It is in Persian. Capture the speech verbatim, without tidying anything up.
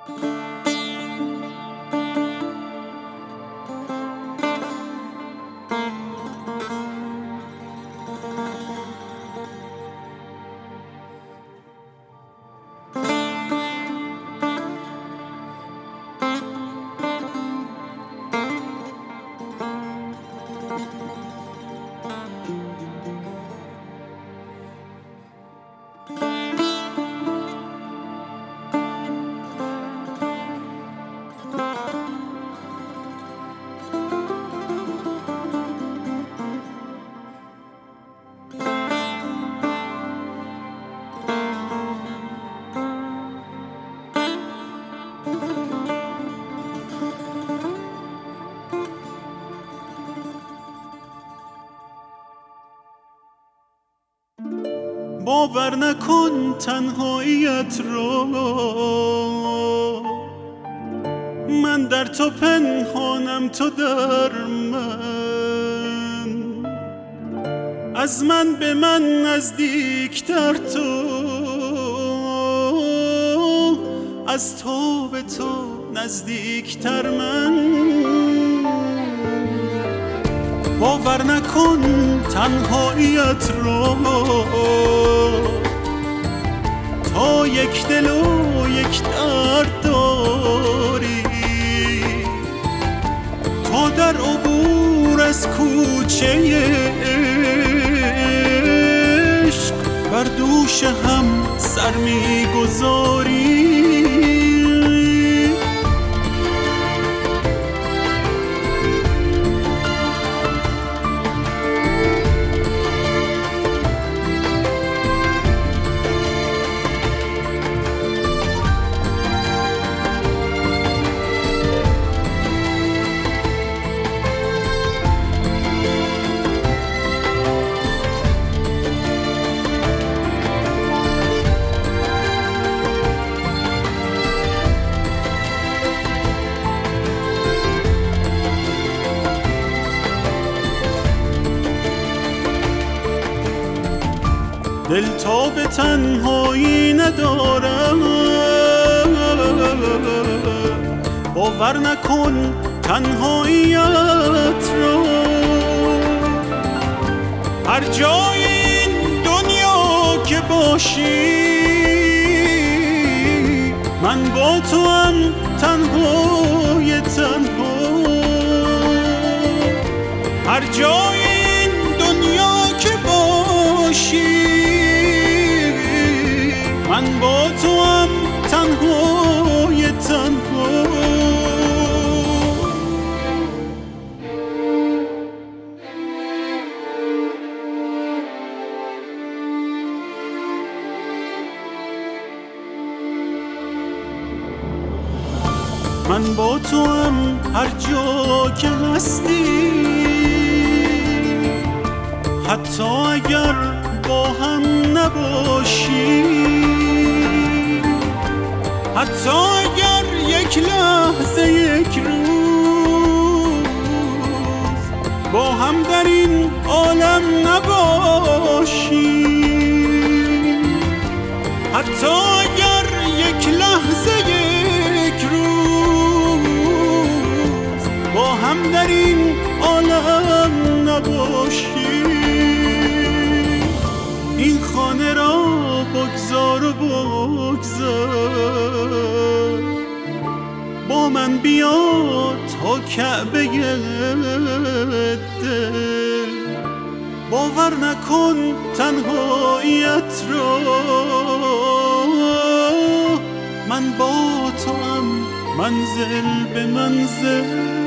باور نکن تنهاییت رو، من در تو پنهانم تو در من، از من به من نزدیکتر تو، از تو به تو نزدیکتر من. باور نکن تنهاییت رو، تا یک دل و یک درد داری، تا در عبور از کوچه عشق بر دوش هم سر میگذاری. دل تا به تنهایی ندارم، باور نکن تنهاییت رو، هر جای این دنیا که باشی من با تو هم تنهای تنها، هر جای این دنیا که باشی من با تو هم تنهای تنها. من با تو هم هر جا که هستی، حتی اگر با هم نباشی، حتی اگر یک لحظه یک روز با هم در این عالم نباشی، حتی اگر یک لحظه یک روز با هم در این عالم نباشی، این خانه را بگذار و بگذار، با من بیا تا کعبه دل، باور نکن تنهاییت را، من با تو هم منزل به منزل.